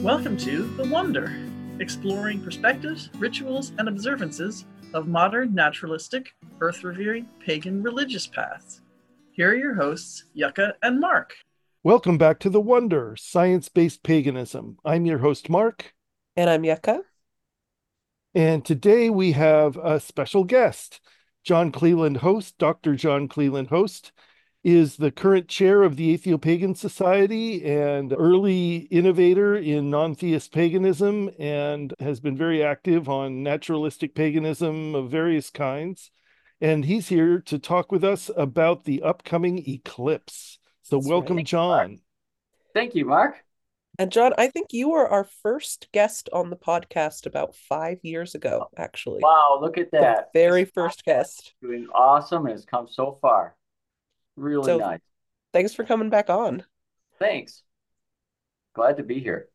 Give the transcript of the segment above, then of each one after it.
Welcome to The Wonder, exploring perspectives, rituals, and observances of modern, naturalistic, earth-revering, pagan religious paths. Here are your hosts, Yucca and Mark. Welcome back to The Wonder, Science-Based Paganism. I'm your host, Mark. And I'm Yucca. And today we have a special guest. John Cleland Host, Dr. John Cleland Host, is the current chair of the Atheopagan Society and early innovator in non-theist paganism, and has been very active on naturalistic paganism of various kinds. And he's here to talk with us about the upcoming eclipse. So That's welcome, right. John. Thank you, Mark. And John, I think you were our first guest on the podcast about 5 years ago, actually. Wow, look at that. The very first guest. Doing awesome and has come so far. Really So nice. thanks for coming back on. Thanks. Glad to be here.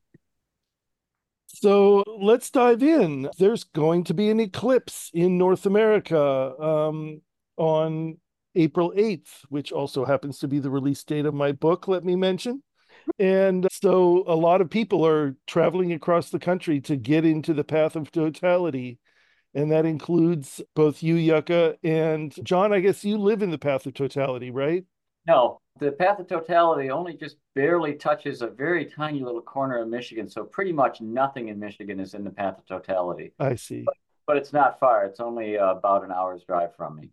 So let's dive in. There's going to be an eclipse in North America on April 8th, which also happens to be the release date of my book, let me mention. And so a lot of people are traveling across the country to get into the path of totality. And that includes both you, Yucca, and John. I guess you live in the path of totality, right? No, the path of totality only just barely touches a very tiny little corner of Michigan. So pretty much nothing in Michigan is in the path of totality. I see. But it's not far. It's only about an hour's drive from me.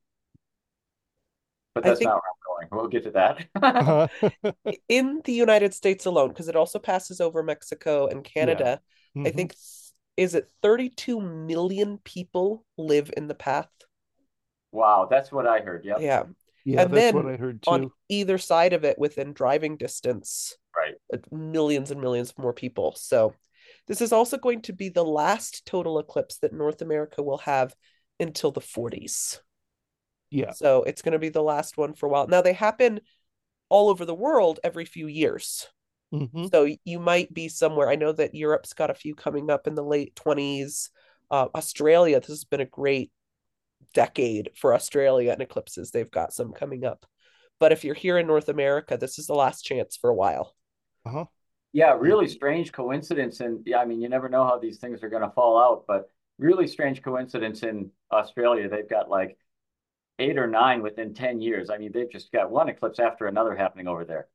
But that's not where I'm going. We'll get to that. In the United States alone, because it also passes over Mexico and Canada, Yeah. I think, is it 32 million people live in the path? Wow, that's what I heard. Yep. Yeah. Yeah, And that's then what I heard too. on either side of it, within driving distance, Right. Millions and millions more people. So this is also going to be the last total eclipse that North America will have until the 40s. Yeah. So it's going to be the last one for a while. Now they happen all over the world every few years. Mm-hmm. So you might be somewhere. I know that Europe's got a few coming up in the late 20s. Australia, this has been a great decade for Australia and eclipses. They've got some coming up. But if you're here in North America, this is the last chance for a while. Uh-huh. Yeah, really strange coincidence. And yeah, I mean, you never know how these things are going to fall out, but really strange coincidence in Australia. They've got like 8 or 9 within 10 years. I mean, they've just got one eclipse after another happening over there.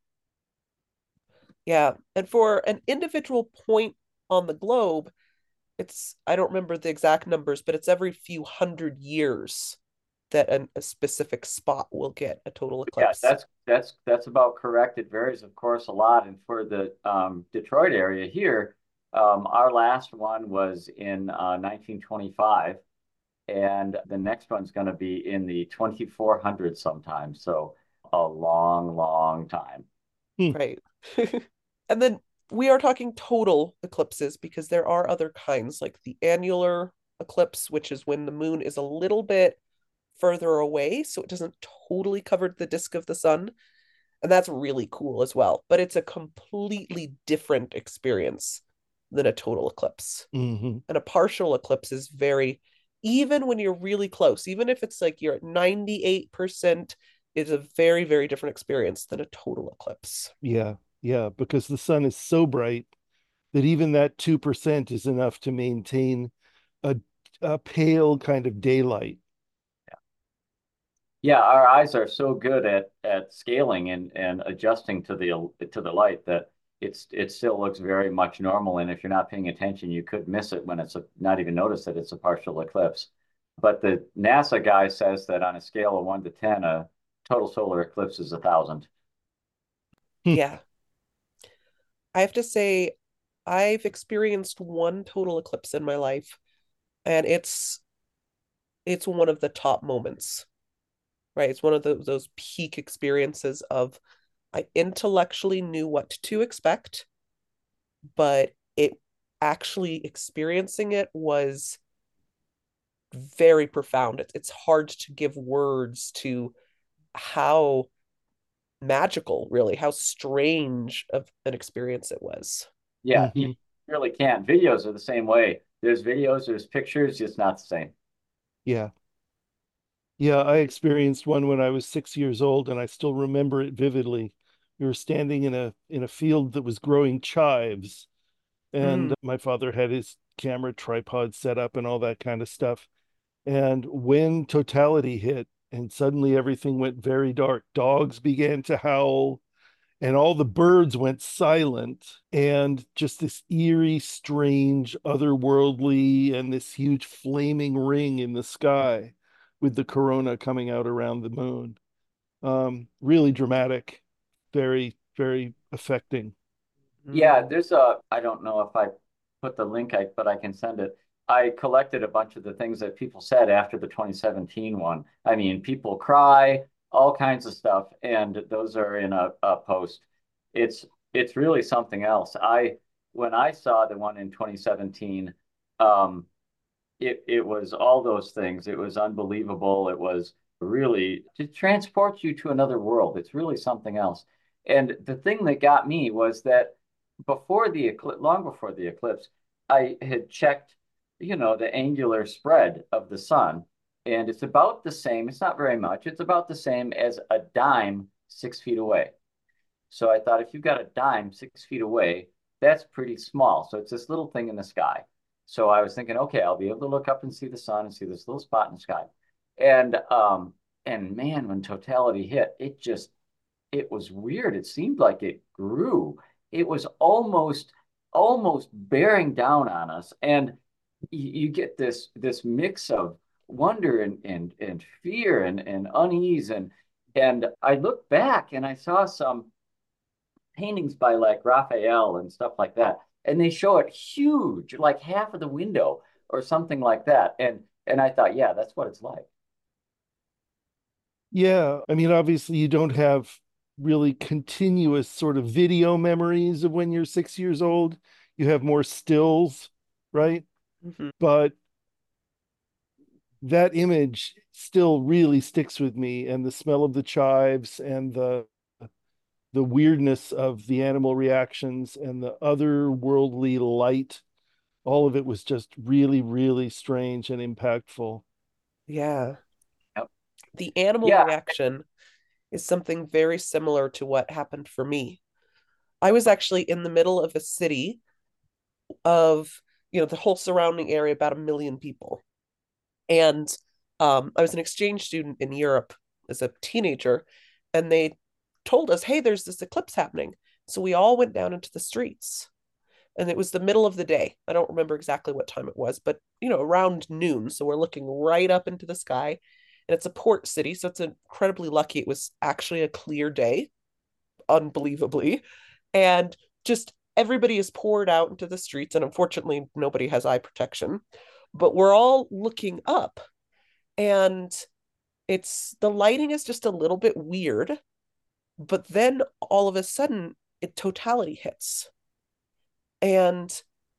Yeah. And for an individual point on the globe, I don't remember the exact numbers, but it's every few hundred years that a specific spot will get a total eclipse. Yeah, that's about correct. It varies, of course, a lot. And for the Detroit area here, our last one was in 1925, and the next one's going to be in the 2400s sometime. So a long, long time. Right. And then we are talking total eclipses because there are other kinds, like the annular eclipse, which is when the moon is a little bit further away, so it doesn't totally cover the disk of the sun. And that's really cool as well. But it's a completely different experience than a total eclipse. Mm-hmm. And a partial eclipse is even when you're really close, even if it's like you're at 98%, it's a very, very different experience than a total eclipse. Yeah, because the sun is so bright that even that 2% is enough to maintain a pale kind of daylight. Yeah, our eyes are so good at scaling and adjusting to the light that it still looks very much normal. And if you're not paying attention, you could miss it when not even notice that it's a partial eclipse. But the NASA guy says that on a scale of 1 to 10, a total solar eclipse is 1,000. Yeah. I have to say, I've experienced one total eclipse in my life, and it's one of the top moments, right? It's one of those peak experiences of I intellectually knew what to expect, but it actually experiencing it was very profound. It's hard to give words to how magical, really, how strange of an experience it was. Yeah, Mm-hmm. you really can't. Videos are the same way. There's videos, there's pictures, it's not the same. Yeah. Yeah, I experienced one when I was 6 years old, and I still remember it vividly. We were standing in a field that was growing chives, And my father had his camera tripod set up and all that kind of stuff. And when totality hit and suddenly everything went very dark, dogs began to howl and all the birds went silent, and just this eerie, strange, otherworldly, and this huge flaming ring in the sky with the corona coming out around the moon. Really dramatic, very, very affecting. Yeah, I don't know if I put the link, but I can send it. I collected a bunch of the things that people said after the 2017 one. I mean, people cry, all kinds of stuff, and those are in a post. It's it's really something else. When I saw the one in 2017, um, it was all those things. It was unbelievable. It was really it transports you to another world. It's really something else. And the thing that got me was that before the eclipse, long before the eclipse, I had checked, the angular spread of the sun, and it's about the same. It's not very much. It's about the same as a dime 6 feet away. So I thought if you've got a dime 6 feet away, that's pretty small. So it's this little thing in the sky. So I was thinking, okay, I'll be able to look up and see the sun and see this little spot in the sky. And man, when totality hit, it was weird. It seemed like it grew. It was almost bearing down on us. And you get this mix of wonder and fear and unease. And I looked back and I saw some paintings by like Raphael and stuff like that. And they show it huge, like half of the window or something like that. And I thought, yeah, that's what it's like. Yeah, I mean, obviously, you don't have really continuous sort of video memories of when you're 6 years old. You have more stills, right? Mm-hmm. But that image still really sticks with me, and the smell of the chives and the weirdness of the animal reactions and the otherworldly light, all of it was just really, really strange and impactful. Yeah. Yep. The animal Yeah. reaction is something very similar to what happened for me. I was actually in the middle of a city of, the whole surrounding area, about 1 million people. And I was an exchange student in Europe as a teenager, and they told us, hey, there's this eclipse happening. So we all went down into the streets. And it was the middle of the day. I don't remember exactly what time it was, but around noon. So we're looking right up into the sky. And it's a port city, so it's incredibly lucky it was actually a clear day, unbelievably. And just everybody is poured out into the streets, and unfortunately nobody has eye protection. But we're all looking up, and the lighting is just a little bit weird, but then all of a sudden totality hits. And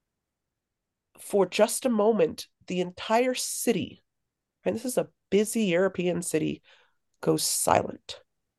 for just a moment, the entire city, and this is a busy European city, goes silent.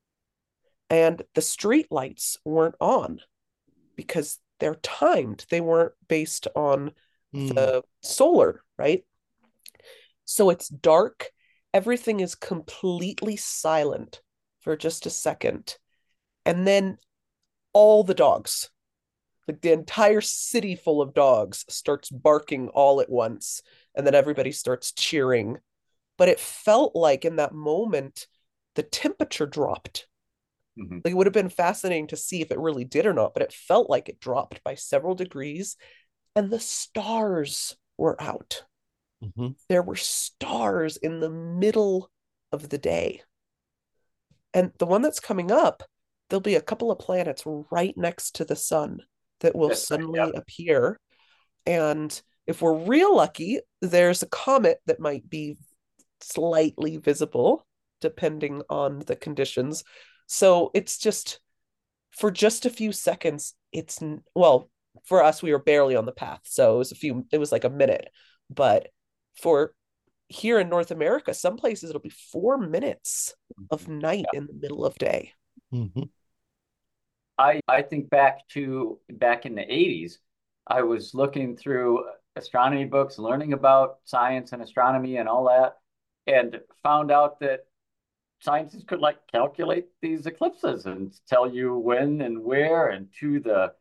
And the street lights weren't on because they're timed. They weren't based on the solar, right? So it's dark. Everything is completely silent for just a second. And then all the dogs, like the entire city full of dogs, starts barking all at once. And then everybody starts cheering. But it felt like in that moment, the temperature dropped. Mm-hmm. Like, it would have been fascinating to see if it really did or not, but it felt like it dropped by several degrees, and the stars were out. Mm-hmm. There were stars in the middle of the day. And the one that's coming up, there'll be a couple of planets right next to the sun that will suddenly appear. And if we're real lucky, there's a comet that might be slightly visible, depending on the conditions. So it's just, for just a few seconds, well, for us, we were barely on the path. So it was like a minute. But for here in North America, some places it'll be 4 minutes of night in the middle of day. Mm-hmm. I think back in the 80s, I was looking through astronomy books, learning about science and astronomy and all that, and found out that scientists could like calculate these eclipses and tell you when and where and to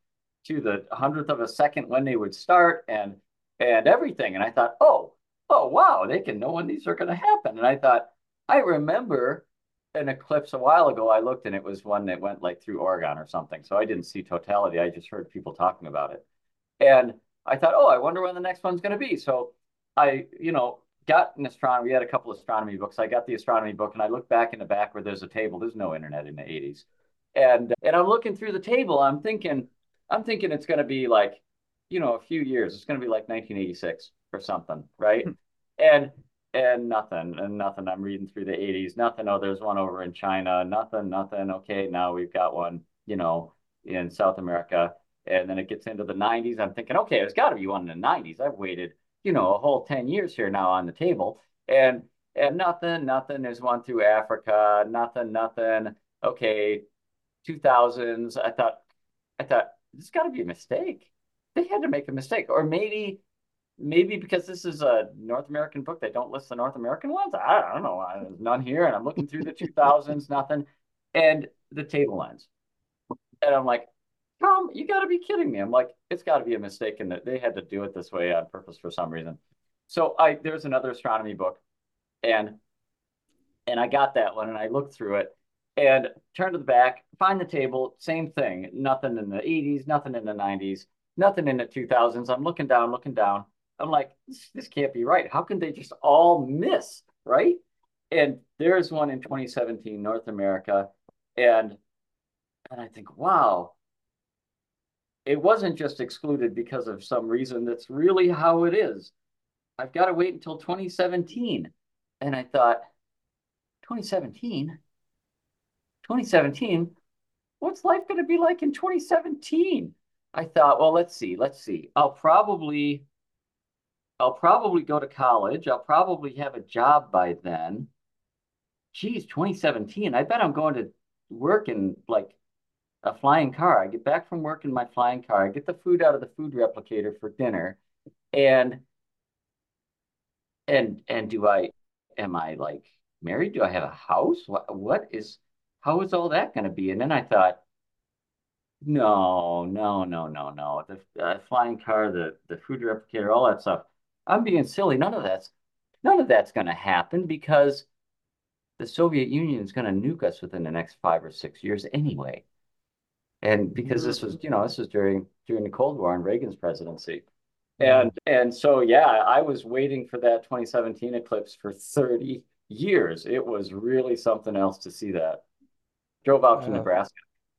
to the hundredth of a second when they would start and everything. And I thought, oh wow, they can know when these are going to happen. And I thought, I remember an eclipse a while ago. I looked and it was one that went like through Oregon or something. So I didn't see totality. I just heard people talking about it. And I thought, oh, I wonder when the next one's going to be. So I, got an astronomy. We had a couple of astronomy books. I got the astronomy book and I looked back in the back where there's a table. There's no internet in the 80s. And I'm looking through the table. I'm thinking it's going to be like, a few years. It's going to be like 1986 or something, right? And nothing. I'm reading through the 80s. Nothing. Oh, there's one over in China. Nothing. Okay, now we've got one, in South America. And then it gets into the 90s. I'm thinking, okay, there's got to be one in the 90s. I've waited, a whole 10 years here now on the table. And nothing. There's one through Africa. Nothing. Okay, 2000s. I thought this got to be a mistake. They had to make a mistake, or maybe because this is a North American book, they don't list the North American ones. I don't know. There's none here, and I'm looking through the 2000s, nothing, and the table ends, and I'm like, Tom, you got to be kidding me. I'm like, it's got to be a mistake, and that they had to do it this way on purpose for some reason. So there's another astronomy book, and I got that one, and I looked through it. And turn to the back, find the table, same thing. Nothing in the 80s, nothing in the 90s, nothing in the 2000s. I'm looking down. I'm like, this can't be right. How can they just all miss, right? And there's one in 2017, North America. And I think, wow, it wasn't just excluded because of some reason. That's really how it is. I've got to wait until 2017. And I thought, 2017? 2017, what's life going to be like in 2017? I thought, well, let's see. I'll probably go to college. I'll probably have a job by then. Geez, 2017. I bet I'm going to work in like a flying car. I get back from work in my flying car. I get the food out of the food replicator for dinner. And am I like married? Do I have a house? How is all that going to be? And then I thought, no. The flying car, the food replicator, all that stuff. I'm being silly. None of that's going to happen because the Soviet Union is going to nuke us within the next 5 or 6 years anyway. And because this was during the Cold War and Reagan's presidency. And so, yeah, I was waiting for that 2017 eclipse for 30 years. It was really something else to see that. Drove out to Nebraska.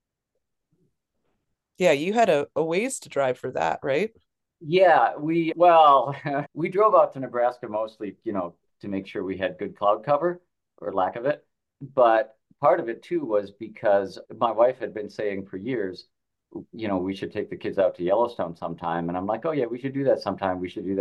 Yeah, you had a ways to drive for that, right? Yeah, we drove out to Nebraska mostly, to make sure we had good cloud cover or lack of it. But part of it too was because my wife had been saying for years, we should take the kids out to Yellowstone sometime. And I'm like, oh yeah, we should do that sometime.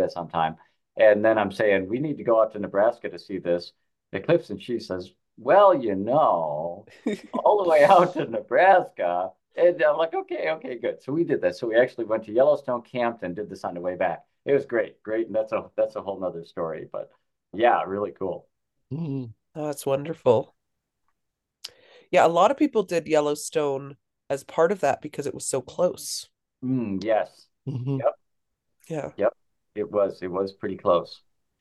And then I'm saying, we need to go out to Nebraska to see this eclipse. And she says, well, all the way out to Nebraska. And I'm like, okay, good. So we did that. So we actually went to Yellowstone, camped, and did this on the way back. It was great. And that's a whole nother story. But yeah, really cool. Oh, that's wonderful. Yeah, a lot of people did Yellowstone as part of that because it was so close. Yes. Mm-hmm. Yep. Yeah. Yep. It was pretty close.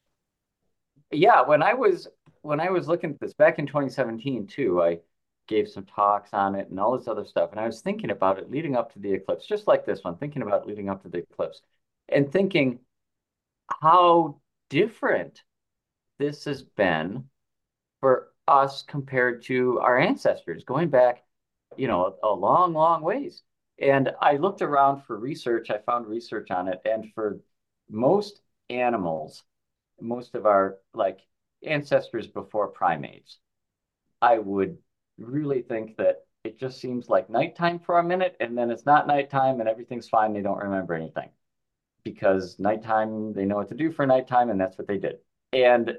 Yeah, when I was looking at this back in 2017 too, I gave some talks on it and all this other stuff. And I was thinking about it leading up to the eclipse, just like this one, thinking about it leading up to the eclipse and thinking how different this has been for us compared to our ancestors going back, a long, long ways. And I looked around for research. I found research on it. And for most animals, most of our like ancestors before primates, I would really think that it just seems like nighttime for a minute and then it's not nighttime and everything's fine. They don't remember anything because nighttime, they know what to do for nighttime and that's what they did. And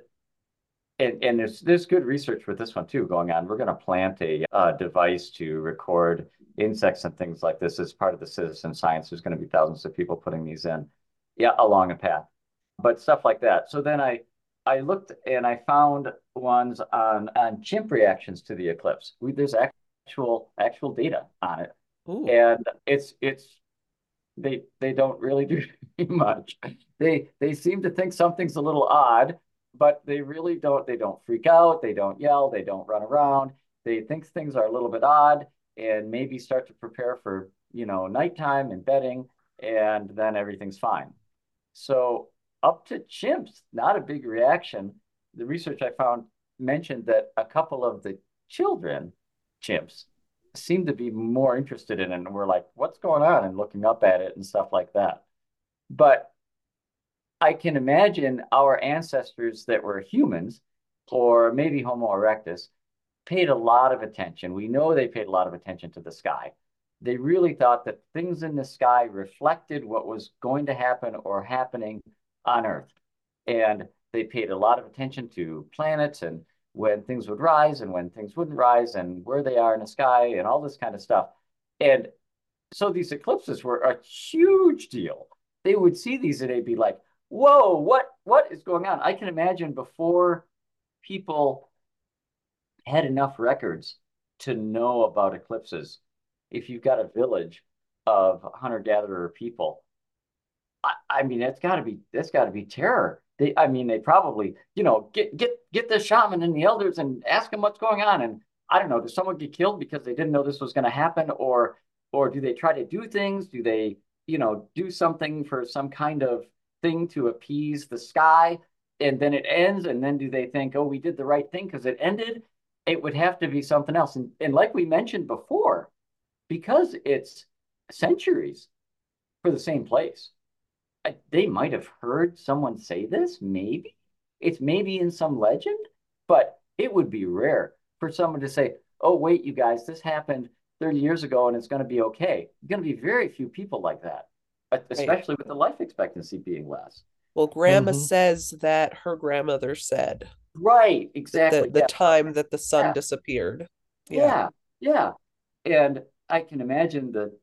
there's good research with this one too going on. We're going to plant a device to record insects and things like this as part of the citizen science. There's going to be thousands of people putting these in, along a path, but stuff like that. So then I looked and I found ones on chimp reactions to the eclipse. There's actual data on it. Ooh. And it's they don't really do much. They seem to think something's a little odd, but they really don't. They don't freak out. They don't yell. They don't run around. They think things are a little bit odd and maybe start to prepare for, nighttime and bedding, and then everything's fine. So up to chimps, not a big reaction. The research I found mentioned that a couple of the children chimps seem to be more interested in it, and we're like, what's going on? And looking up at it and stuff like that. But I can imagine our ancestors that were humans, or maybe Homo erectus, paid a lot of attention. We know they paid a lot of attention to the sky. They really thought that things in the sky reflected what was going to happen or happening on Earth. And they paid a lot of attention to planets and when things would rise and when things wouldn't rise and where they are in the sky and all this kind of stuff. And so these eclipses were a huge deal. They would see these and they'd be like, whoa, what is going on? I can imagine before people had enough records to know about eclipses. If you've got a village of hunter-gatherer people, I mean, that's got to be terror. They probably, get the shaman and the elders and ask them what's going on. And I don't know, does someone get killed because they didn't know this was going to happen, or do they try to do things? Do they, do something for some kind of thing to appease the sky? And then it ends, and then do they think, oh, we did the right thing because it ended? It would have to be something else. And like we mentioned before, because it's centuries for the same place, they might have heard someone say this, maybe. It's maybe in some legend, but it would be rare for someone to say, oh, wait, you guys, this happened 30 years ago and it's going to be okay. Going to be very few people like that, especially with the life expectancy being less. Well, Grandma says that her grandmother said. Right, exactly. The time that the sun disappeared. Yeah. And I can imagine that,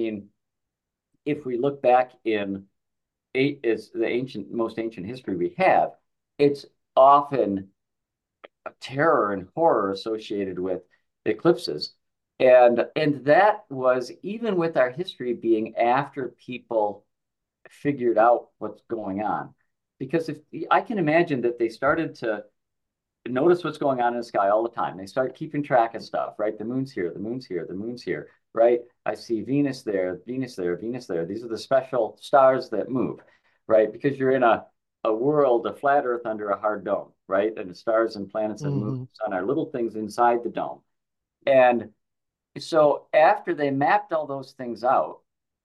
if we look back in is the most ancient history we have, it's often a terror and horror associated with eclipses. And that was even with our history being after people figured out what's going on. Because if I can imagine that they started to notice what's going on in the sky all the time. They start keeping track of stuff, right? The moon's here, the moon's here, the moon's here, right? I see Venus there, Venus there, Venus there. These are the special stars that move, right? Because you're in a world, a flat Earth under a hard dome, right? And the stars and planets and moons and sun are little things inside the dome. And so after they mapped all those things out,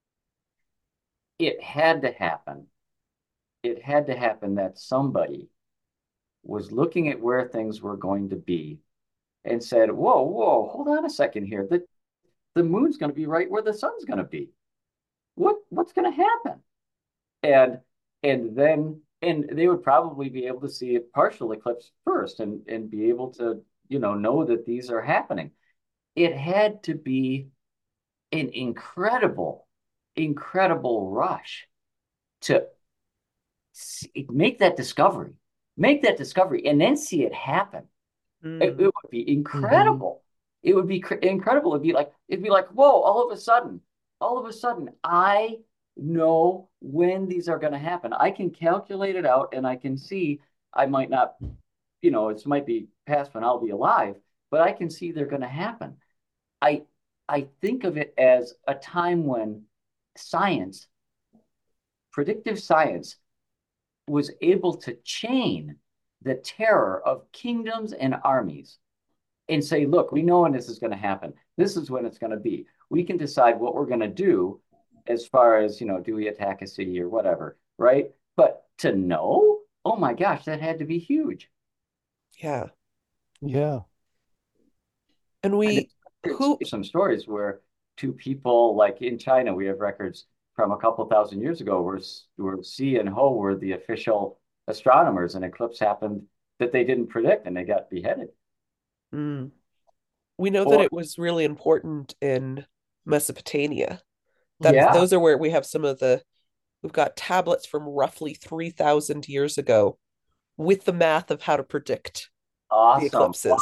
it had to happen. It had to happen that somebody was looking at where things were going to be and said, whoa, hold on a second here. The moon's going to be right where the sun's going to be. What's going to happen? And they would probably be able to see a partial eclipse first and be able to, know that these are happening. It had to be an incredible rush to make that discovery and then see it happen. It would be incredible. It would be incredible. It'd be like, whoa, all of a sudden, I know when these are going to happen. I can calculate it out and I can see I might not, it might be past when I'll be alive, but I can see they're going to happen. I think of it as a time when predictive science, was able to chain the terror of kingdoms and armies and say, look, we know when this is going to happen. This is when it's going to be. We can decide what we're going to do as far as, do we attack a city or whatever, right? But to know, oh my gosh, that had to be huge. Yeah. And some stories where two people, like in China, we have records from a couple thousand years ago where Xi and Ho were the official astronomers, and eclipse happened that they didn't predict and they got beheaded. We know that it was really important in Mesopotamia. Those are where we have we've got tablets from roughly 3,000 years ago with the math of how to predict the eclipses.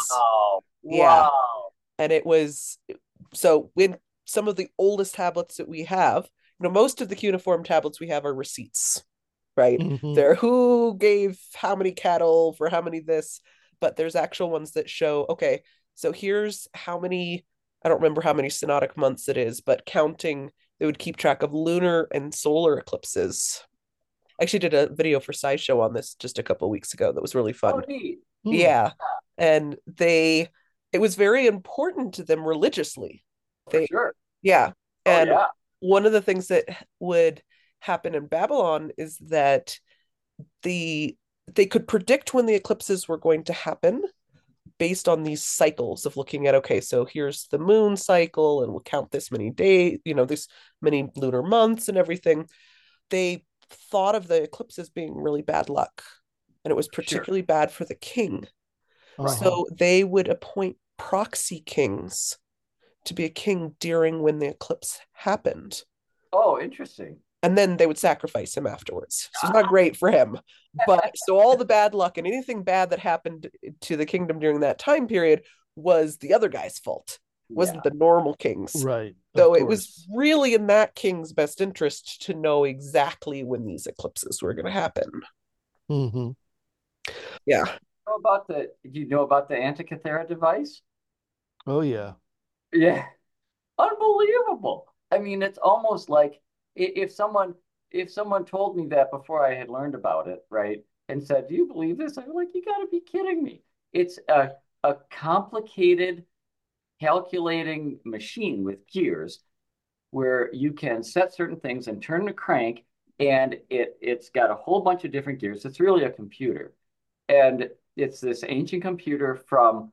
Wow. And it was, so in some of the oldest tablets that we have, most of the cuneiform tablets we have are receipts, right? Mhm. They're who gave how many cattle for how many this, but there's actual ones that show, okay, so here's how many, I don't remember how many synodic months it is, but counting, they would keep track of lunar and solar eclipses. I actually did a video for SciShow on this just a couple of weeks ago that was really fun. Oh, neat. Yeah. And it was very important to them religiously. For sure. Yeah. Oh, And yeah. one of the things that would happen in Babylon is that they could predict when the eclipses were going to happen based on these cycles of looking at, okay, so here's the moon cycle and we'll count this many days, this many lunar months and everything. They thought of the eclipses being really bad luck, and it was particularly bad for the king. So they would appoint proxy kings to be a king during when the eclipse happened. Oh, interesting. And then they would sacrifice him afterwards. So it's not great for him. But so all the bad luck and anything bad that happened to the kingdom during that time period was the other guy's fault. It wasn't the normal king's. Right. So it was really in that king's best interest to know exactly when these eclipses were going to happen. Mm-hmm. Yeah. Do you know about the Antikythera device? Oh, yeah. Yeah. Unbelievable. I mean, it's almost like if someone told me that before I had learned about it, right, and said, "Do you believe this?" I'm like, "You got to be kidding me." It's a complicated calculating machine with gears where you can set certain things and turn the crank, and it's got a whole bunch of different gears. It's really a computer. And it's this ancient computer from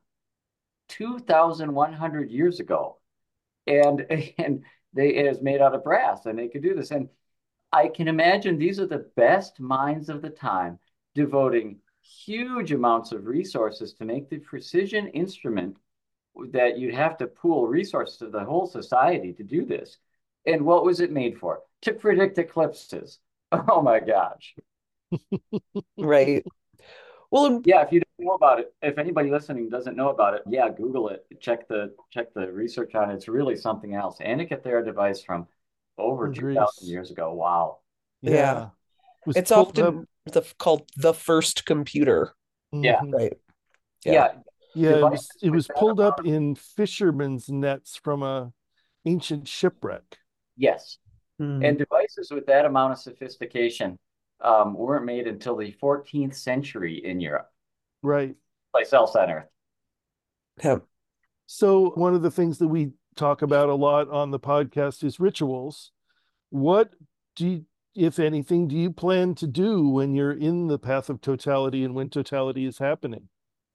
2,100 years ago. And it is made out of brass, and they could do this. And I can imagine these are the best minds of the time devoting huge amounts of resources to make the precision instrument that you'd have to pool resources of the whole society to do this. And what was it made for? To predict eclipses. Oh my gosh. Right. Well, yeah, if you don't know about it, if anybody listening doesn't know about it, yeah, Google it. Check the research on it. It's really something else. Antikythera device from over 2,000 years ago. Wow. Yeah. It's often called the first computer. Yeah. Right. Yeah. It was pulled up in fishermen's nets from a ancient shipwreck. Yes. And devices with that amount of sophistication weren't made until the 14th century in Europe. Right. Place else on Earth. Yeah. So one of the things that we talk about a lot on the podcast is rituals. What if anything, do you plan to do when you're in the path of totality and when totality is happening?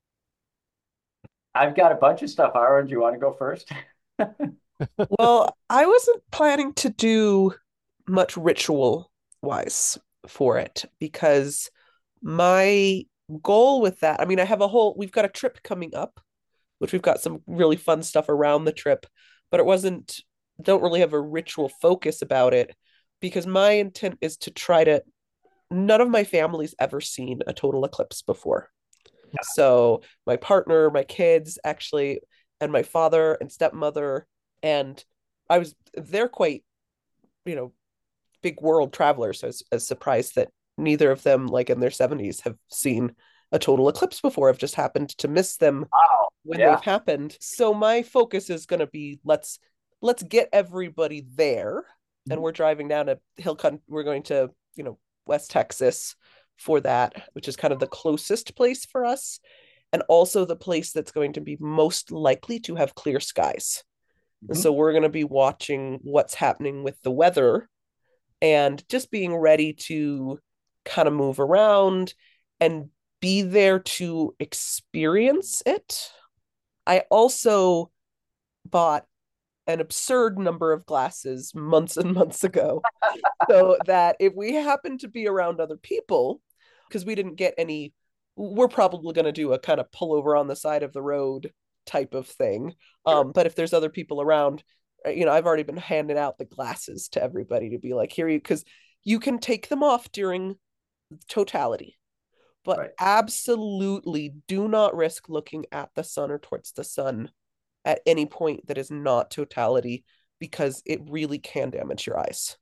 I've got a bunch of stuff. Aaron, do you want to go first? Well, I wasn't planning to do much ritual wise for it because my goal with that, I mean, we've got a trip coming up, which we've got some really fun stuff around the trip, but don't really have a ritual focus about it because my intent is to none of my family's ever seen a total eclipse before. Yeah. So my partner, my kids actually, and my father and stepmother, and they're quite, big world travelers. So I was surprised that neither of them, like in their 70s, have seen a total eclipse before. I've just happened to miss them when they've happened. So my focus is going to be let's get everybody there, and we're driving down to we're going to West Texas for that, which is kind of the closest place for us, and also the place that's going to be most likely to have clear skies. And so we're going to be watching what's happening with the weather and just being ready to kind of move around and be there to experience it. I also bought an absurd number of glasses months and months ago so that if we happen to be around other people, because we didn't get any, we're probably going to do a kind of pull over on the side of the road type of thing. But if there's other people around, I've already been handing out the glasses to everybody to be like, here because you can take them off during totality, but absolutely do not risk looking at the sun or towards the sun at any point that is not totality, because it really can damage your eyes.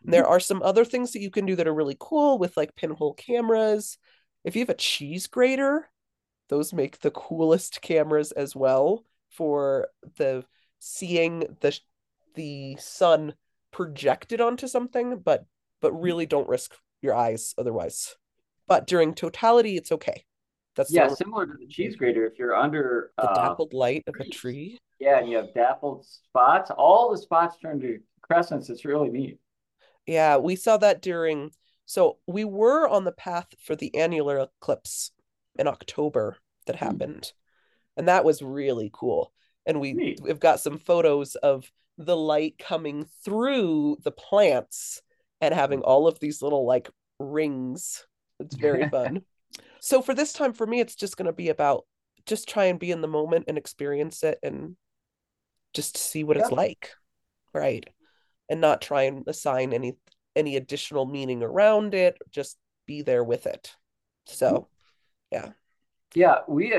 There are some other things that you can do that are really cool with like pinhole cameras. If you have a cheese grater, those make the coolest cameras as well for the seeing the sun projected onto something, but really don't risk your eyes otherwise. But during totality, it's okay. That's Yeah, similar to the cheese grater. If you're under the dappled light of a tree. Yeah, and you have dappled spots, all the spots turn to crescents. It's really neat. Yeah, we saw that during, so we were on the path for the annular eclipse in October that happened. And that was really cool. And we've got some photos of the light coming through the plants and having all of these little like rings. It's very fun. So for this time, for me, it's just going to be about just try and be in the moment and experience it and just see what it's like. Right. And not try and assign any additional meaning around it. Just be there with it. So, yeah. Yeah,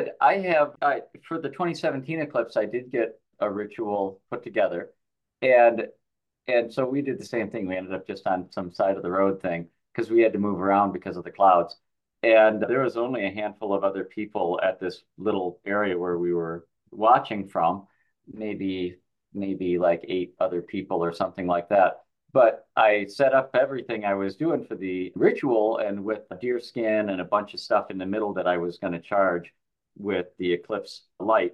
for the 2017 eclipse, I did get a ritual put together. And so we did the same thing. We ended up just on some side of the road thing because we had to move around because of the clouds. And there was only a handful of other people at this little area where we were watching from, maybe like 8 other people or something like that. But I set up everything I was doing for the ritual and with a deer skin and a bunch of stuff in the middle that I was going to charge with the eclipse light.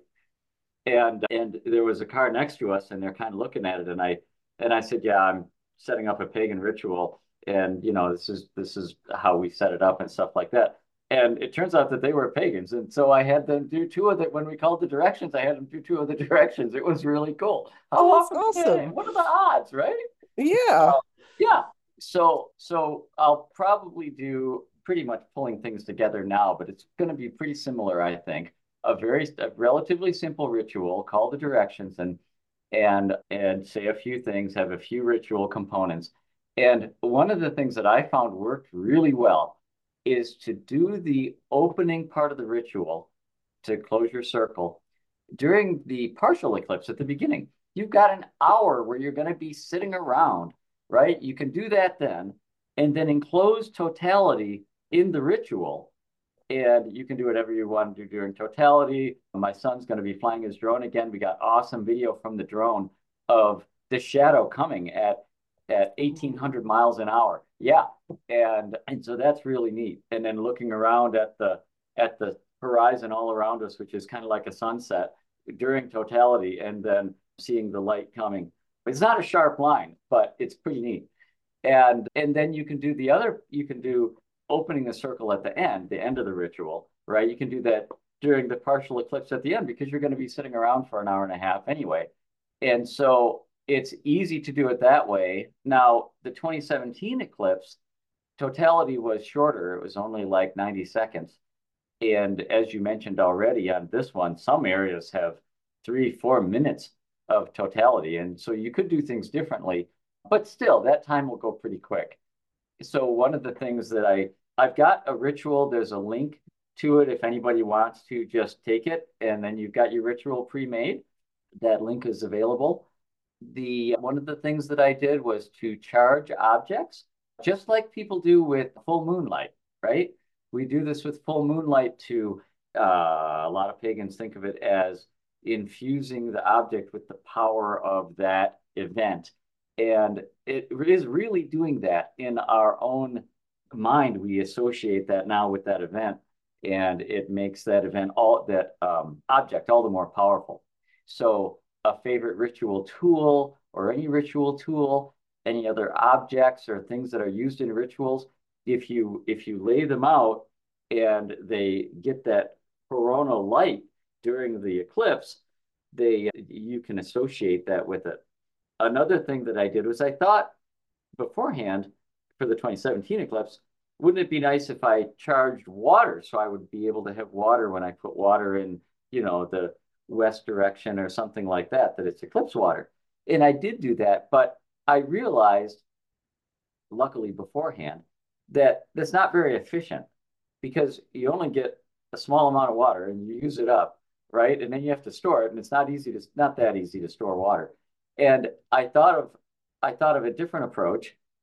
And there was a car next to us and they're kind of looking at it. And I said, yeah, I'm setting up a pagan ritual. And, this is how we set it up and stuff like that. And it turns out that they were pagans. And so I had them do 2 of the, when we called the directions, I had them do 2 of the directions. It was really cool. Oh, that's awesome. What are the odds, right? Yeah. Yeah. So I'll probably do pretty much pulling things together now, but it's going to be pretty similar, I think. A relatively simple ritual, call the directions and say a few things, have a few ritual components. And one of the things that I found worked really well is to do the opening part of the ritual to close your circle during the partial eclipse at the beginning. You've got an hour where you're going to be sitting around, right? You can do that then, and then enclose totality in the ritual. And you can do whatever you want to do during totality. My son's going to be flying his drone again. We got awesome video from the drone of the shadow coming at 1,800 miles an hour. Yeah. And so that's really neat. And then looking around at the horizon all around us, which is kind of like a sunset during totality, and then seeing the light coming. It's not a sharp line, but it's pretty neat. And then you can do opening the circle at the end of the ritual, right? You can do that during the partial eclipse at the end because you're going to be sitting around for an hour and a half anyway. And so it's easy to do it that way. Now, the 2017 eclipse, totality was shorter. It was only like 90 seconds. And as you mentioned already on this one, some areas have 3-4 minutes of totality. And so you could do things differently, but still that time will go pretty quick. So one of the things that I've got a ritual, there's a link to it if anybody wants to just take it, and then you've got your ritual pre-made. That link is available. One of the things that I did was to charge objects, just like people do with full moonlight, right? We do this with full moonlight to, a lot of pagans think of it as infusing the object with the power of that event. And it is really doing that in our own mind. We associate that now with that event, and it makes that event, object all the more powerful. So a favorite ritual tool or any ritual tool, any other objects or things that are used in rituals, if you lay them out and they get that coronal light during the eclipse, you can associate that with it. Another thing that I did was I thought beforehand for the 2017 eclipse, wouldn't it be nice if I charged water so I would be able to have water when I put water in, the west direction or something like that it's eclipse water. And I did do that, but I realized, luckily beforehand, that that's not very efficient because you only get a small amount of water and you use it up, right? And then you have to store it, and it's not that easy to store water. And I thought of a different approach,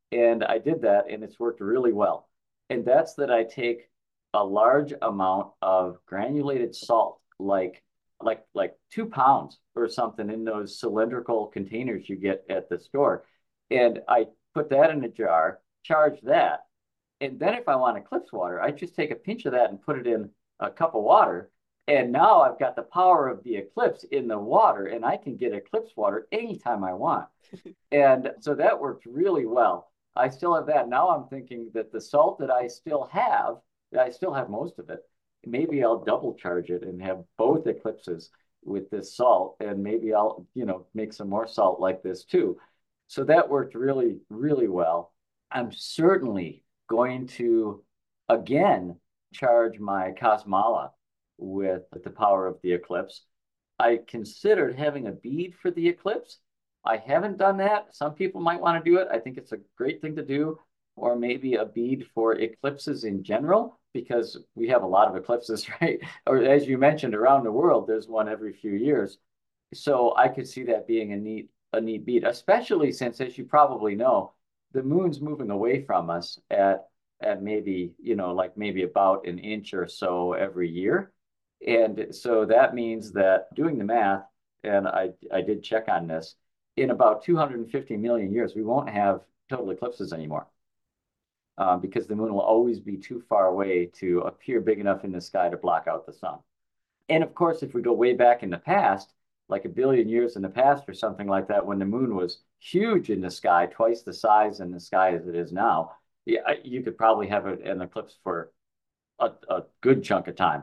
And I did that, and it's worked really well. And that's that I take a large amount of granulated salt, like 2 pounds or something in those cylindrical containers you get at the store. And I put that in a jar, charge that. And then if I want Eclipse water, I just take a pinch of that and put it in a cup of water. And now I've got the power of the Eclipse in the water, and I can get Eclipse water anytime I want. And so that worked really well. I still have that. Now I'm thinking that the salt that I still have most of it. Maybe I'll double charge it and have both Eclipses with this salt, and maybe I'll, make some more salt like this too. So that worked really, really well. I'm certainly going to again charge my Kosmala with the power of the Eclipse. I considered having a bead for the Eclipse. I haven't done that. Some people might want to do it. I think it's a great thing to do, or maybe a bead for eclipses in general, because we have a lot of eclipses, right? Or as you mentioned, around the world, there's one every few years. So I could see that being a neat bead, especially since, as you probably know, the moon's moving away from us at maybe, like maybe about an inch or so every year. And so that means that, doing the math, and I did check on this, in about 250 million years, we won't have total eclipses anymore, because the moon will always be too far away to appear big enough in the sky to block out the sun. And of course, if we go way back in the past, like a billion years in the past or something like that, when the moon was huge in the sky, twice the size in the sky as it is now, yeah, you could probably have an eclipse for a good chunk of time.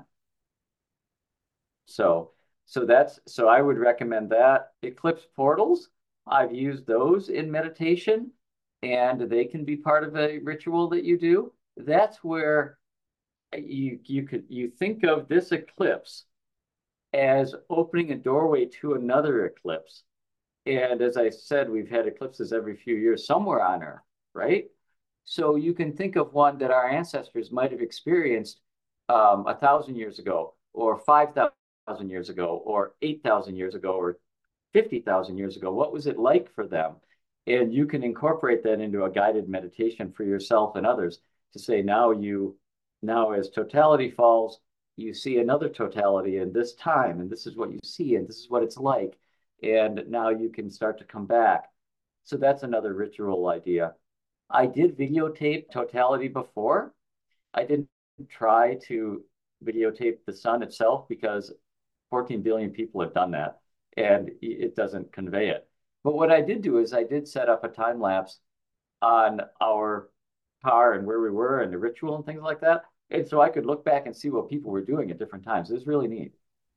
So I would recommend that. Eclipse portals, I've used those in meditation, and they can be part of a ritual that you do. That's where you think of this eclipse as opening a doorway to another eclipse. And as I said, we've had eclipses every few years somewhere on Earth, right? So you can think of one that our ancestors might have experienced 1,000 years ago, or 5,000 years ago, or 8,000 years ago, or 50,000 years ago. What was it like for them? And you can incorporate that into a guided meditation for yourself and others to say, now as totality falls, you see another totality in this time, and this is what you see, and this is what it's like. And now you can start to come back. So that's another ritual idea. I did videotape totality before. I didn't try to videotape the sun itself, because 14 billion people have done that, and it doesn't convey it. But what I did do is I did set up a time lapse on our car and where we were and the ritual and things like that. And so I could look back and see what people were doing at different times. It was really neat.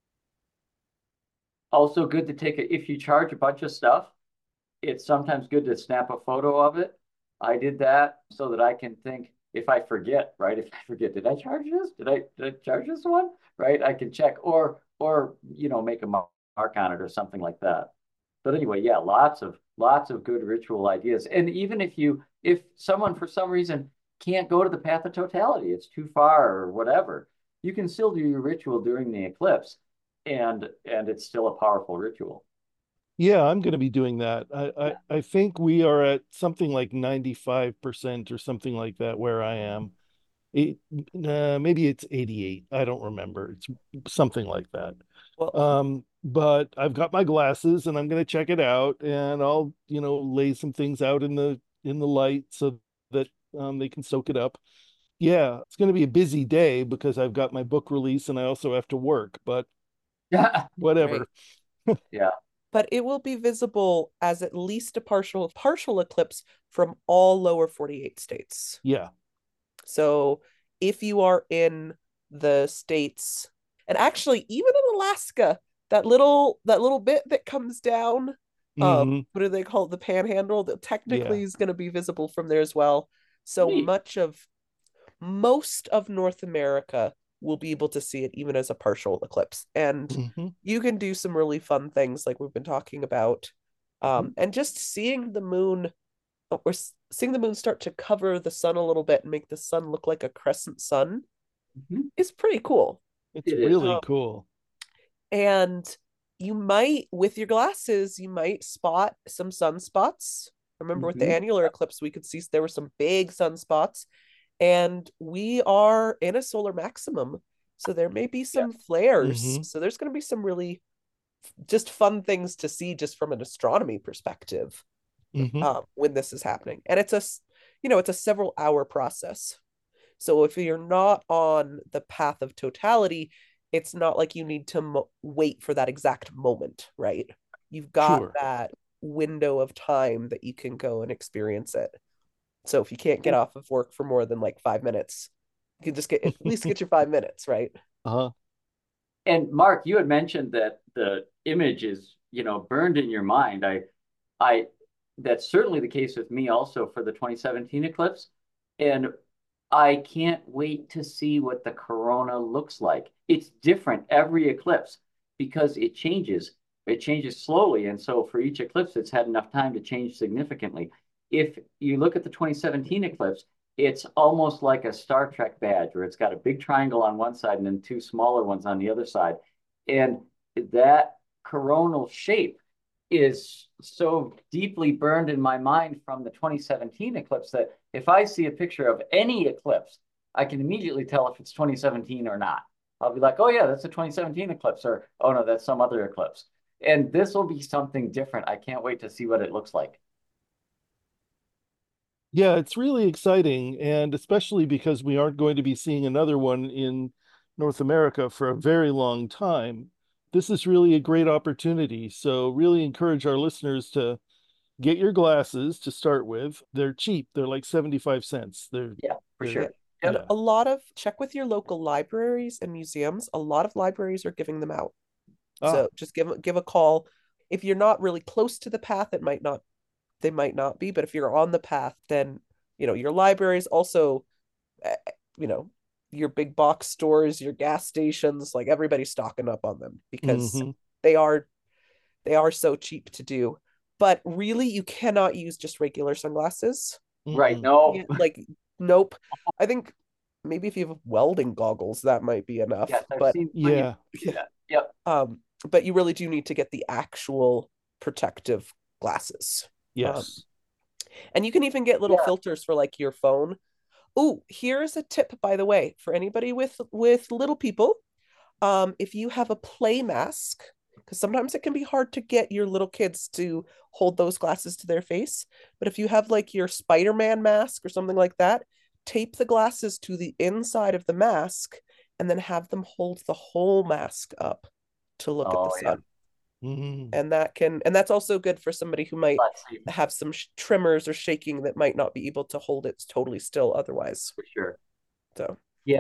Also good to if you charge a bunch of stuff, it's sometimes good to snap a photo of it. I did that so that I can think, if I forget, right? If I forget, did I charge this? Did I charge this one? Right? I can check, or make a mark on it or something like that. But anyway, yeah, lots of good ritual ideas. And even if someone for some reason can't go to the path of totality, it's too far or whatever, you can still do your ritual during the eclipse, and it's still a powerful ritual. Yeah, I'm going to be doing that. I think we are at something like 95% or something like that where I am. Maybe it's 88. I don't remember. It's something like that. Well, but I've got my glasses, and I'm going to check it out, and I'll, lay some things out in the light so that they can soak it up. Yeah, it's going to be a busy day because I've got my book release and I also have to work, but Yeah. whatever. right. Yeah. But it will be visible as at least a partial eclipse from all lower 48 states. Yeah. So if you are in the states, and actually even in Alaska, that little bit that comes down, Mhm. what do they call it? The panhandle, that technically Yeah. is going to be visible from there as well. So Neat. most of North America will be able to see it even as a partial eclipse. And Mhm. you can do some really fun things like we've been talking about. Mhm. And just seeing the moon, or seeing the moon start to cover the sun a little bit and make the sun look like a crescent sun, Mhm. is pretty cool. It's It is. really cool. And you might, with your glasses, you might spot some sunspots. Remember with the annular eclipse, we could see there were some big sunspots, and we are in a solar maximum. So there may be some flares. So there's going to be some really just fun things to see just from an astronomy perspective when this is happening. And it's a several hour process. So if you're not on the path of totality, it's not like you need to wait for that exact moment, right? You've got that window of time that you can go and experience it. So if you can't get off of work for more than like 5 minits, you can just at least get your 5 minutes, right? And Mark, you had mentioned that the image is, burned in your mind. I that's certainly the case with me also for the 2017 eclipse. And I can't wait to see what the corona looks like. It's different every eclipse because it changes. It changes slowly. And so for each eclipse, it's had enough time to change significantly. If you look at the 2017 eclipse, it's almost like a Star Trek badge where it's got a big triangle on one side and then two smaller ones on the other side. And that coronal shape is so deeply burned in my mind from the 2017 eclipse that if I see a picture of any eclipse, I can immediately tell if it's 2017 or not. I'll be like, oh yeah, that's a 2017 eclipse, or oh no, that's some other eclipse. And this will be something different. I can't wait to see what it looks like. Yeah, it's really exciting, and especially because we aren't going to be seeing another one in North America for a very long time. This is really a great opportunity. So really encourage our listeners to get your glasses to start with. They're cheap. They're like 75 cents. For sure. And a check with your local libraries and museums. A lot of libraries are giving them out. So just give a call. If you're not really close to the path, they might not be, but if you're on the path, then your libraries, also your big box stores, your gas stations, like everybody's stocking up on them because they are so cheap to do. But really, you cannot use just regular sunglasses. Right. No. Nope. I think maybe if you have welding goggles, that might be enough. Yes, I've seen Yep. But you really do need to get the actual protective glasses. Yes. And you can even get little filters for like your phone. Oh, here's a tip, by the way, for anybody with little people. If you have a play mask, because sometimes it can be hard to get your little kids to hold those glasses to their face. But if you have like your Spider-Man mask or something like that, tape the glasses to the inside of the mask and then have them hold the whole mask up to look at the sun. And that's also good for somebody who might have some tremors or shaking that might not be able to hold it totally still otherwise. For sure. So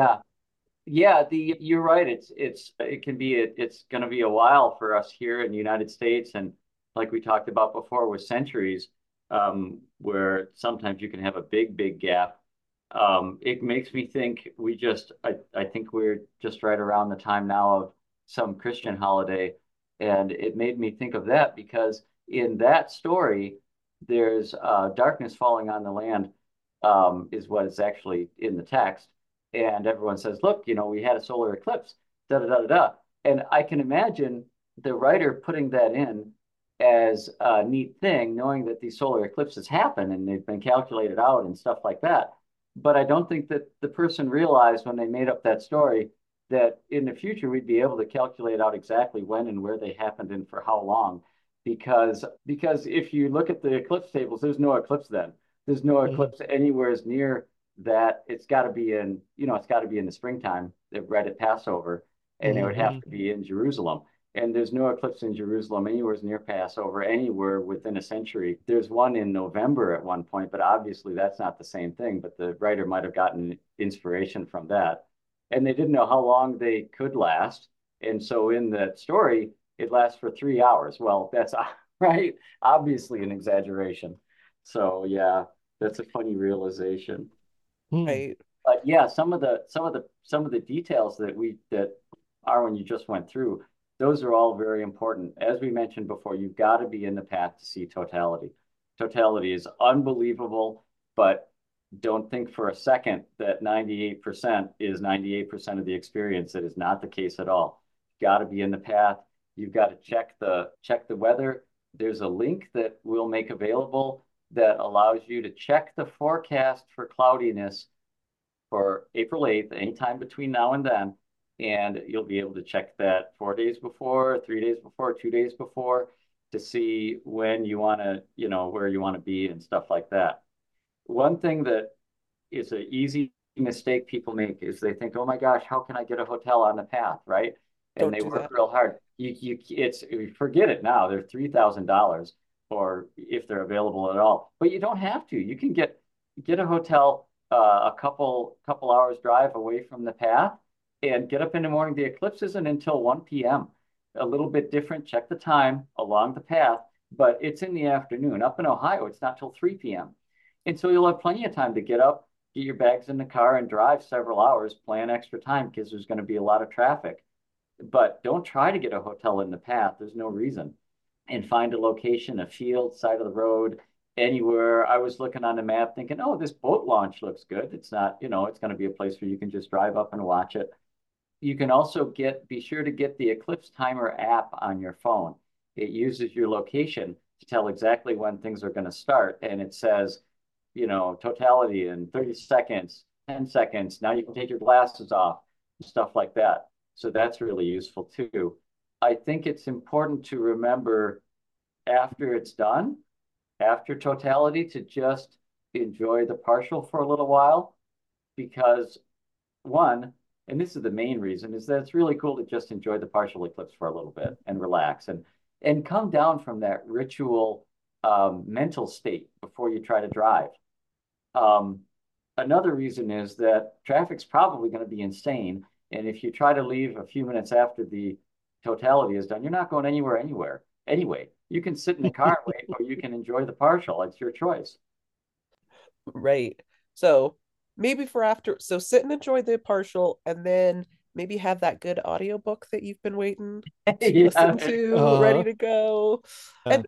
you're right. It's going to be a while for us here in the United States, and like we talked about before with centuries, where sometimes you can have a big gap. It makes me think I think we're just right around the time now of some Christian holiday. And it made me think of that because in that story, there's darkness falling on the land, is what is actually in the text. And everyone says, look, we had a solar eclipse, da da da da da. And I can imagine the writer putting that in as a neat thing, knowing that these solar eclipses happen and they've been calculated out and stuff like that. But I don't think that the person realized when they made up that story that in the future we'd be able to calculate out exactly when and where they happened and for how long. Because if you look at the eclipse tables, there's no eclipse then. There's no eclipse anywhere near that. It's got to be in the springtime, right at Passover, and it would have to be in Jerusalem. And there's no eclipse in Jerusalem anywhere near Passover, anywhere within a century. There's one in November at one point, but obviously that's not the same thing. But the writer might have gotten inspiration from that. And they didn't know how long they could last. And so in that story, it lasts for 3 hours. Well, that's right. Obviously an exaggeration. So yeah, that's a funny realization. Right. But yeah, some of the details that Arwen, you just went through, those are all very important. As we mentioned before, you've got to be in the path to see totality. Totality is unbelievable, but don't think for a second that 98% is 98% of the experience. That is not the case at all. You've got to be in the path. You've got to check the weather. There's a link that we'll make available that allows you to check the forecast for cloudiness for April 8th, anytime between now and then. And you'll be able to check that 4 days before, 3 days before, 2 days before to see when you want to, where you want to be and stuff like that. One thing that is an easy mistake people make is they think, oh my gosh, how can I get a hotel on the path, right? And Don't they do work that. real hard. It's forget it now. They're $3,000, or if they're available at all. But you don't have to. You can get a hotel a couple hours drive away from the path and get up in the morning. The eclipse isn't until 1 p.m. A little bit different. Check the time along the path, but it's in the afternoon. Up in Ohio, it's not till 3 p.m. And so you'll have plenty of time to get up, get your bags in the car, and drive several hours, plan extra time because there's going to be a lot of traffic. But don't try to get a hotel in the path. There's no reason. And find a location, a field, side of the road, anywhere. I was looking on the map thinking, oh, this boat launch looks good. It's not, it's going to be a place where you can just drive up and watch it. You can also be sure to get the Eclipse Timer app on your phone. It uses your location to tell exactly when things are going to start. And it says, totality in 30 seconds, 10 seconds. Now you can take your glasses off, stuff like that. So that's really useful too. I think it's important to remember after it's done, after totality, to just enjoy the partial for a little while, because one, and this is the main reason, is that it's really cool to just enjoy the partial eclipse for a little bit and relax and come down from that ritual mental state before you try to drive. Another reason is that traffic's probably going to be insane. And if you try to leave a few minutes after the totality is done, you're not going anywhere. Anyway, you can sit in the car and wait, or you can enjoy the partial. It's your choice. Right. So maybe for after, so sit and enjoy the partial, and then maybe have that good audiobook that you've been waiting to listen to, ready to go. And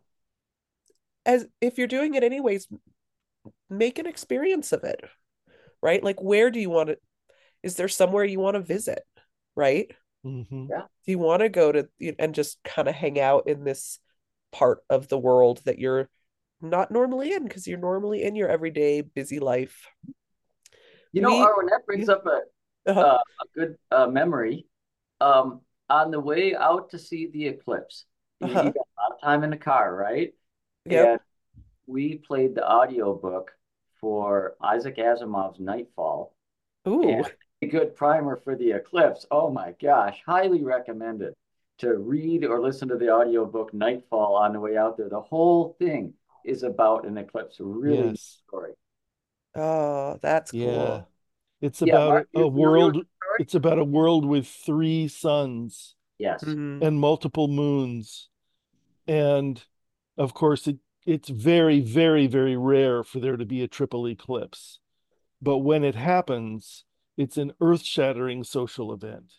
as if you're doing it anyways, make an experience of it, right? Like, where do you want to, is there somewhere you want to visit, right? Mm-hmm. Yeah. Do you want to go to and just kind of hang out in this part of the world that you're not normally in, because you're normally in your everyday busy life? Arwen, that brings up a good memory. On the way out to see the eclipse, you got a lot of time in the car, right? Yep. And we played the audiobook for Isaac Asimov's Nightfall. Ooh. A good primer for the eclipse. Oh my gosh, highly recommended to read or listen to the audiobook Nightfall on the way out there. The whole thing is about an eclipse. A really good story. Oh, that's cool. Yeah. It's about Mark, a world. It's about a world with 3 suns. Yes. Mm-hmm. And multiple moons. And of course, it's very, very, very rare for there to be a triple eclipse. But when it happens, it's an earth-shattering social event.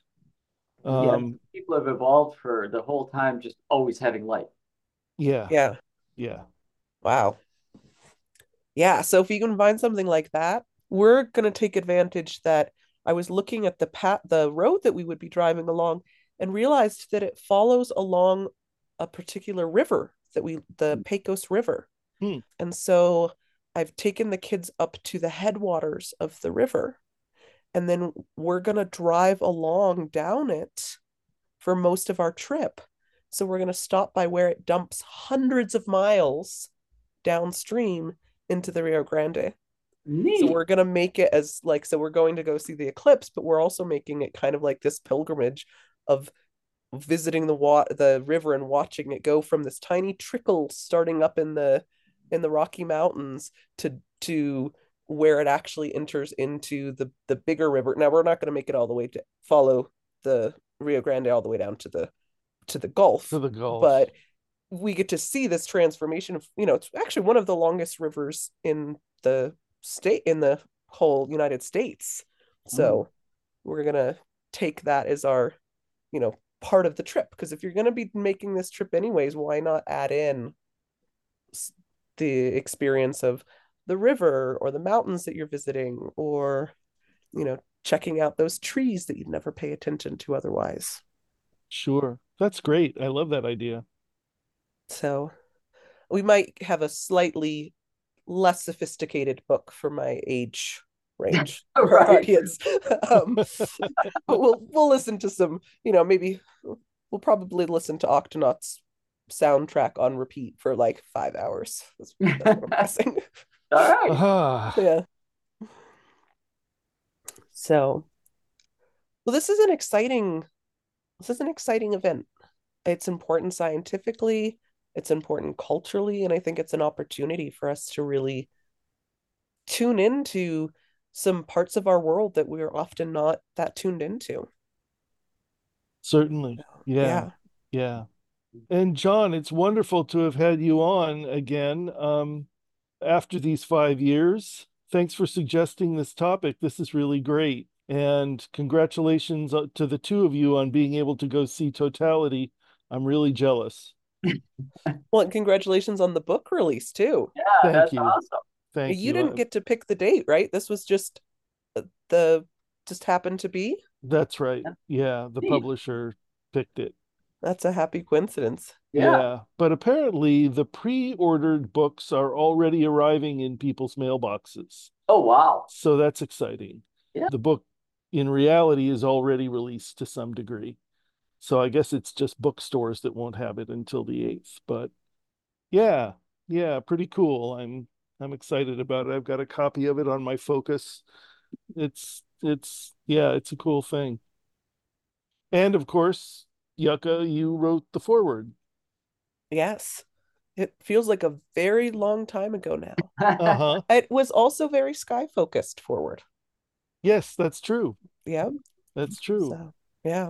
People have evolved for the whole time just always having light. Yeah. Wow. Yeah, so if you can find something like that, we're going to take advantage that I was looking at the road that we would be driving along and realized that it follows along a particular river the Pecos River. And so I've taken the kids up to the headwaters of the river, and then we're going to drive along down it for most of our trip. So we're going to stop by where it dumps hundreds of miles downstream into the Rio Grande. Neat. So we're going to make it as so we're going to go see the eclipse, but we're also making it kind of like this pilgrimage of visiting the river and watching it go from this tiny trickle starting up in the Rocky Mountains to where it actually enters into the bigger river. Now we're not going to make it all the way to follow the Rio Grande all the way down to the Gulf. To the Gulf. But we get to see this transformation of, it's actually one of the longest rivers in the whole United States. So we're going to take that as our, part of the trip, because if you're going to be making this trip anyways, why not add in the experience of the river or the mountains that you're visiting, or checking out those trees that you'd never pay attention to otherwise. Sure. That's great. I love that idea. So we might have a slightly less sophisticated book for my age range Right. audience. We'll listen to some, maybe we'll probably listen to Octonauts soundtrack on repeat for like 5 hours. That's what I'm guessing. All right. Yeah. So, well, this is an exciting event. It's important scientifically, it's important culturally, and I think it's an opportunity for us to really tune into some parts of our world that we're often not that tuned into. Certainly. Yeah. And John, it's wonderful to have had you on again after these 5 years. Thanks for suggesting this topic. This is really great. And congratulations to the two of you on being able to go see Totality. I'm really jealous. Well, and congratulations on the book release too. Yeah, Thank that's you. awesome. Thank you. You didn't get to pick the date, right? This was just happened to be. That's right. Yeah, the publisher picked it. That's a happy coincidence. Yeah, but apparently the pre-ordered books are already arriving in people's mailboxes. Oh, wow. So that's exciting. Yeah. The book in reality is already released to some degree. So I guess it's just bookstores that won't have it until the 8th. But yeah, pretty cool. I'm excited about it. I've got a copy of it on my Focus. It's a cool thing. And of course, Yucca, you wrote the foreword. Yes. It feels like a very long time ago now. Uh-huh. It was also very sky focused forward. Yes, that's true. Yeah. That's true. So, yeah.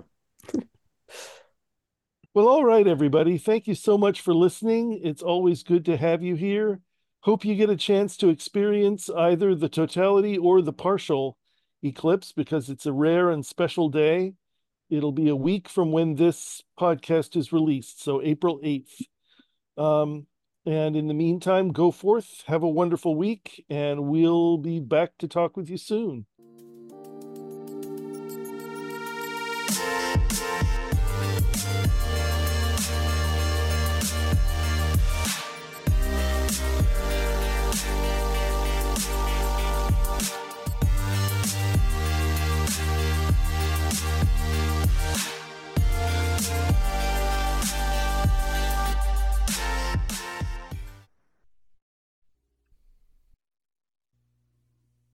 Well, all right, everybody. Thank you so much for listening. It's always good to have you here. Hope you get a chance to experience either the totality or the partial eclipse because it's a rare and special day. It'll be a week from when this podcast is released, so April 8th. And in the meantime, go forth, have a wonderful week, and we'll be back to talk with you soon.